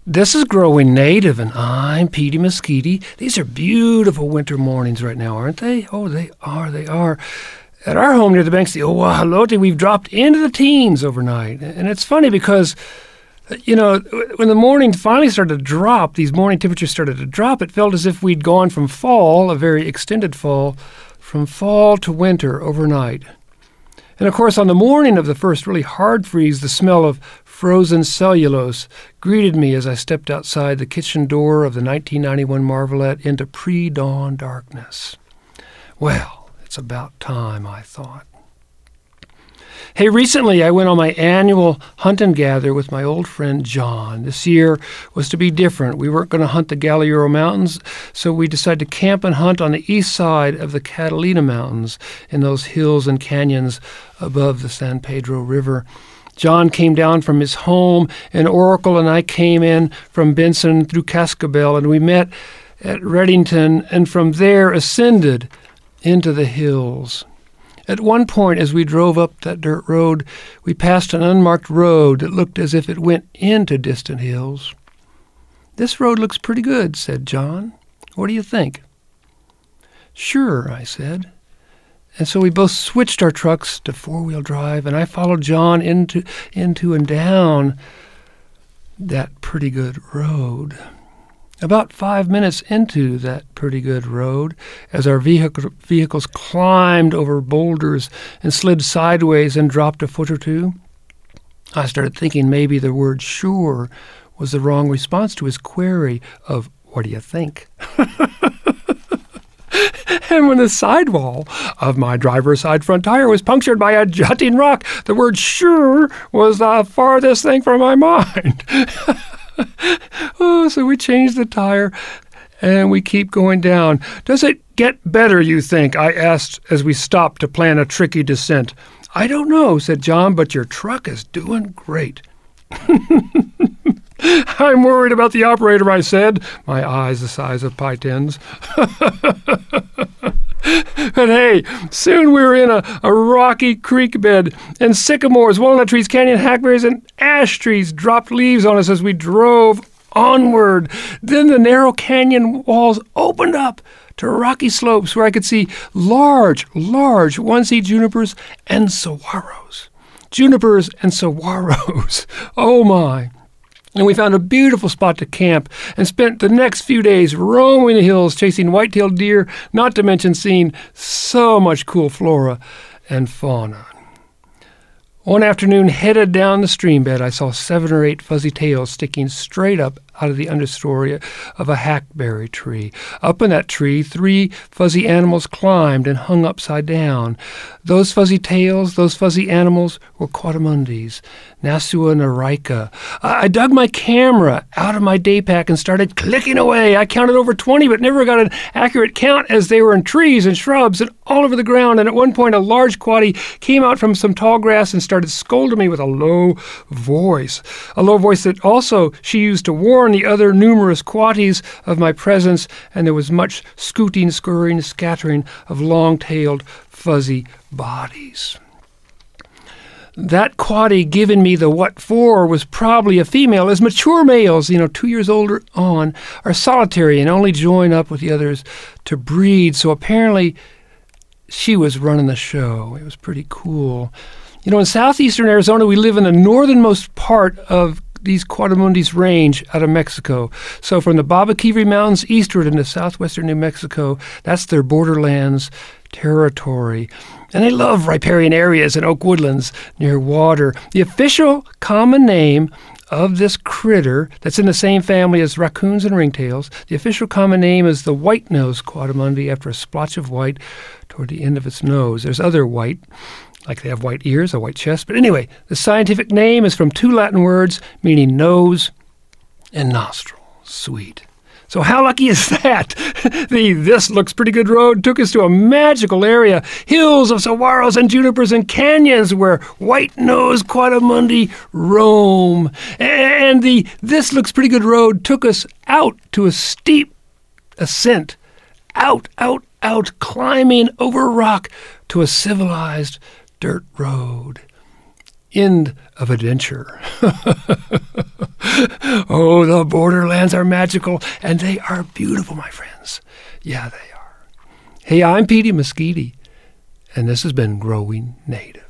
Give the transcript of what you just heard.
This is Growing Native, and I'm Petey Mesquite. These are beautiful winter mornings right now, aren't they? Oh, they are. At our home near the banks of the Oahualote, we've dropped into the teens overnight. And it's funny because, you know, when the morning finally started to drop, these morning temperatures started to drop, it felt as if we'd gone from fall, a very extended fall, from fall to winter overnight. And of course, on the morning of the first really hard freeze, the smell of frozen cellulose greeted me as I stepped outside the kitchen door of the 1991 Marvelette into pre-dawn darkness. Well, it's about time, I thought. Hey, recently I went on my annual hunt and gather with my old friend John. This year was to be different. We weren't going to hunt the Galiuro Mountains, so we decided to camp and hunt on the east side of the Catalina Mountains in those hills and canyons above the San Pedro River. John came down from his home in Oracle, and I came in from Benson through Cascabel, and we met at Redington, and from there ascended into the hills. At one point, as we drove up that dirt road, we passed an unmarked road that looked as if it went into distant hills. "This road looks pretty good," said John. "What do you think?" "Sure," I said. And so we both switched our trucks to four-wheel drive, and I followed John into and down that pretty good road. About 5 minutes into that pretty good road, as our vehicles climbed over boulders and slid sideways and dropped a foot or two, I started thinking maybe the word sure was the wrong response to his query of, "What do you think?" And when the sidewall of my driver's side front tire was punctured by a jutting rock, the word sure was the farthest thing from my mind. So we changed the tire, and we keep going down. "Does it get better, you think?" I asked as we stopped to plan a tricky descent. "I don't know," said John, "but your truck is doing great." "I'm worried about the operator," I said, my eyes the size of pie tins. But hey, soon we were in a rocky creek bed, and sycamores, walnut trees, canyon hackberries, and ash trees dropped leaves on us as we drove onward. Then the narrow canyon walls opened up to rocky slopes where I could see large one-seed junipers and saguaros. Junipers and saguaros. Oh my. And we found a beautiful spot to camp and spent the next few days roaming the hills, chasing white-tailed deer, not to mention seeing so much cool flora and fauna. One afternoon, headed down the stream bed, I saw 7 or 8 fuzzy tails sticking straight up out of the understory of a hackberry tree. Up in that tree, 3 fuzzy animals climbed and hung upside down. Those fuzzy tails, those fuzzy animals were quadrimundis, Nasua naraika. I dug my camera out of my day pack and started clicking away. I counted over 20, but never got an accurate count as they were in trees and shrubs and all over the ground. And at one point, a large quaddy came out from some tall grass and started scolding me with a low voice that also she used to warn the other numerous quaddies of my presence, and there was much scooting, scurrying, scattering of long-tailed, fuzzy bodies. That quaddie giving me the what for was probably a female, as mature males, 2 years older on, are solitary and only join up with the others to breed. So apparently she was running the show. It was pretty cool. In southeastern Arizona, we live in the northernmost part of these quadrimundis range out of Mexico. So from the Babaquiviri Mountains eastward into southwestern New Mexico, that's their borderlands territory. And they love riparian areas and oak woodlands near water. The official common name of this critter that's in the same family as raccoons and ringtails, the official common name is the white-nosed quadrimundi after a splotch of white toward the end of its nose. There's other white, like they have white ears, a white chest. But anyway, the scientific name is from 2 Latin words meaning nose and nostril. Sweet. So how lucky is that? This looks pretty good road took us to a magical area, hills of saguaros and junipers and canyons where white-nosed quadrimundi roam. And this looks pretty good road took us out to a steep ascent, out, climbing over rock to a civilized dirt road. End of adventure. Oh, the borderlands are magical, and they are beautiful, my friends. Yeah, they are. Hey, I'm Petey Mesquite, and this has been Growing Native.